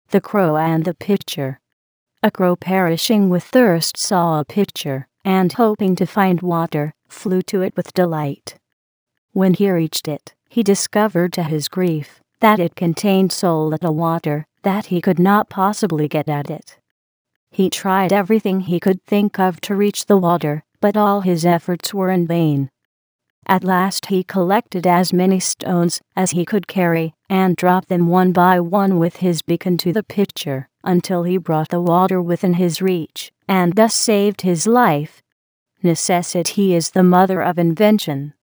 The Crow and the Pitcher. A crow perishing with thirst saw a pitcher, and hoping to find water, flew to it with delight. When he reached it, he discovered to his grief that it contained so little water that he could not possibly get at it. He tried everything he could think of to reach the water, but all his efforts were in vain. At last he collected as many stones as he could carry, and dropped them one by one with his beak into the pitcher, until he brought the water within his reach, and thus saved his life. Necessity is the mother of invention.